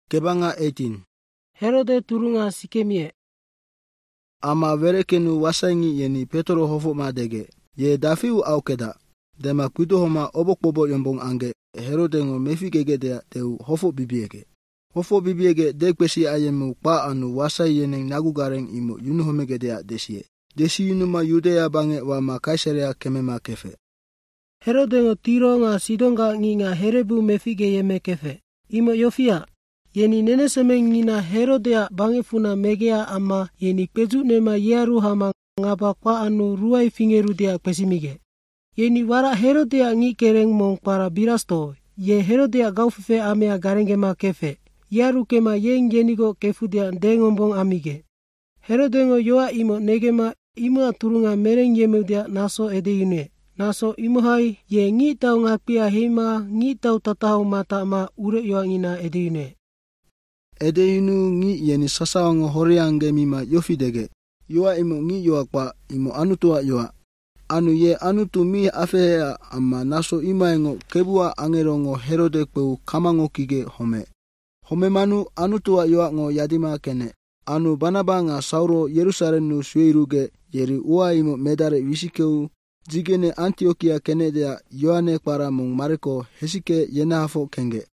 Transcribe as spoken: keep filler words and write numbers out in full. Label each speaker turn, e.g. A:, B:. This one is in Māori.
A: Kebanga eighteen.
B: Herode turunga sikemie.
A: Ama verekenu wasangi yeni Petro hofo madege. Ye dafiu aukeda. Dema kudo homa obokbobo yombong ange. Herode ngo mefigege dea teu hofo bibiege. Hofo bibiege dekwesi ayemu pa anu wasai yeneng nagugareng imo yunuhomege dea desie. Desi yunuma Yudea bange wa ma Kaisarea kemema kefe.
B: Herode ngo tiro nga sidonga nginga herebu mefige yeme kefe. Imo yofia. Yeni neneseme ngina Herodea bangefuna megea ama yeni peju nema yearu hama ngaba kwa anu ruai fingeru dea pesimige. Yeni wara Herodea ngi kereng mong para birasto. Ye Herodea gaufefe amea garengema kefe. Yearu kema yeng yenigo kefudea dengombong amige. Herodengo yoa imo negema imo turunga mereng yemudea naso edeyune. Naso imohai ye ngi tau ngapia hima ngi tau tatau mata ma ure yoa ngina edeyune.
A: Edeyunu ngi yeni sasawango horiange mima yofidege. Yoa imo ngi yoa kwa imo anutua yoa. Anu ye anutu mi afehea ama naso imaengo kebua angerongo Herode kweu kamango kige home. Home manu anutua yoa ngo yadima kene. Anu banaba nga Sauro Yerusalemu suiruge yeri ua imo medare wisikeu. Jigene Antiokia kenedea Yohane para mong Mareko hesike yenahafo kenge.